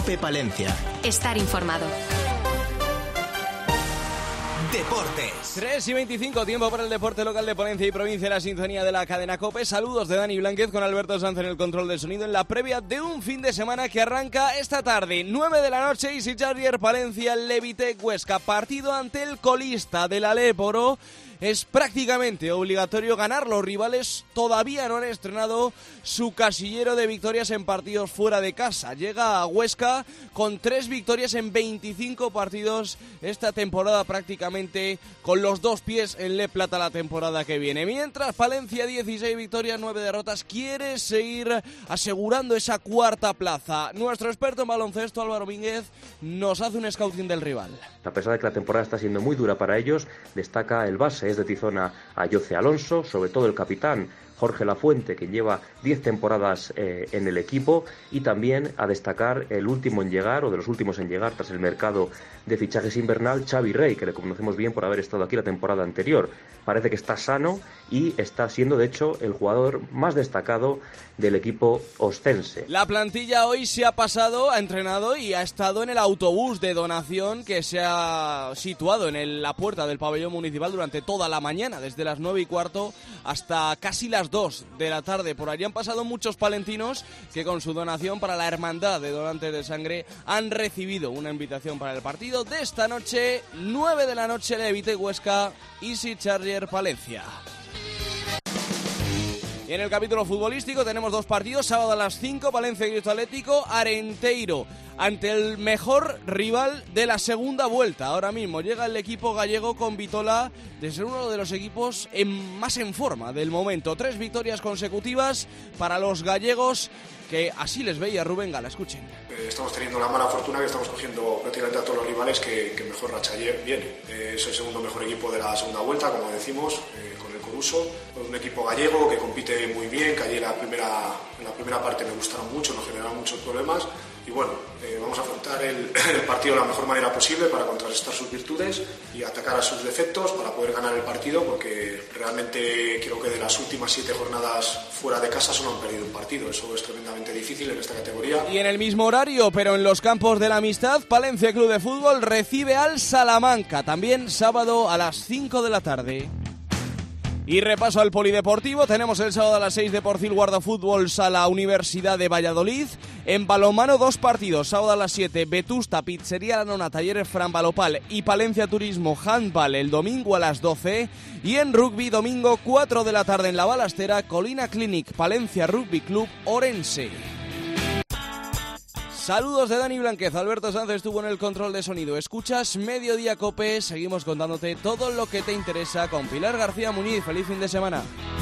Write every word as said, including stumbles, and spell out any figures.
COPE Palencia. Estar informado. Deportes. tres y veinticinco, tiempo para el deporte local de Palencia y provincia, la sintonía de la cadena COPE. Saludos de Dani Blánquez con Alberto Sanz en el control del sonido en la previa de un fin de semana que arranca esta tarde, nueve de la noche, Easy Charger Palencia, Levitec Huesca, partido ante el colista del Aléporo. Es prácticamente obligatorio ganar. Los rivales todavía no han estrenado su casillero de victorias en partidos fuera de casa. Llega a Huesca con tres victorias en veinticinco partidos esta temporada, prácticamente con los dos pies en Le Plata la temporada que viene. Mientras Palencia, dieciséis victorias, nueve derrotas, quiere seguir asegurando esa cuarta plaza. Nuestro experto en baloncesto, Álvaro Mínguez, nos hace un scouting del rival. A pesar de que la temporada está siendo muy dura para ellos, destaca el base es de Tizona, Ayoce Alonso, sobre todo el capitán Jorge Lafuente, que lleva diez temporadas eh, en el equipo, y también a destacar el último en llegar, o de los últimos en llegar tras el mercado de fichajes invernal, Xavi Rey, que le conocemos bien por haber estado aquí la temporada anterior. Parece que está sano y está siendo, de hecho, el jugador más destacado del equipo ostense. La plantilla hoy se ha pasado, ha entrenado y ha estado en el autobús de donación que se ha situado en el, la puerta del pabellón municipal durante toda la mañana, desde las nueve y cuarto hasta casi las dos de la tarde. Por allí han pasado muchos palentinos que con su donación para la Hermandad de Donantes de Sangre han recibido una invitación para el partido de esta noche, nueve de la noche, Levitec Huesca, Easy Charger Palencia. Y en el capítulo futbolístico tenemos dos partidos. Sábado a las cinco, Palencia y Cristo Atlético, Arenteiro ante el mejor rival de la segunda vuelta. Ahora mismo llega el equipo gallego con Vitola de ser uno de los equipos en, más en forma del momento. Tres victorias consecutivas para los gallegos, que así les veía Rubén Gala. Escuchen. Eh, estamos teniendo la mala fortuna que estamos cogiendo prácticamente a todos los rivales que, que mejor racha viene. Eh, es el segundo mejor equipo de la segunda vuelta, como decimos, eh, con el Coruso. Es un equipo gallego que compite muy bien, que allí en la primera, en la primera parte me gustaron mucho, nos generaron muchos problemas. Y bueno, eh, vamos a afrontar el, el partido de la mejor manera posible para contrarrestar sus virtudes y atacar a sus defectos para poder ganar el partido, porque realmente creo que de las últimas siete jornadas fuera de casa solo han perdido un partido. Eso es tremendamente difícil en esta categoría. Y en el mismo horario, pero en los campos de la Amistad, Palencia Club de Fútbol recibe al Salamanca, también sábado a las cinco de la tarde. Y repaso al polideportivo, tenemos el sábado a las seis de Porcil Guardafútbol Sala Universidad de Valladolid. En balonmano dos partidos, sábado a las siete Vetusta Pizzería La Nona Talleres Fran Balopal y Palencia Turismo Handball el domingo a las doce. Y en rugby domingo cuatro de la tarde en La Balastera, Colina Clinic Palencia Rugby Club Orense. Saludos de Dani Blánquez, Alberto Sanz estuvo en el control de sonido. Escuchas Mediodía Cope, seguimos contándote todo lo que te interesa con Pilar García Muñiz. Feliz fin de semana.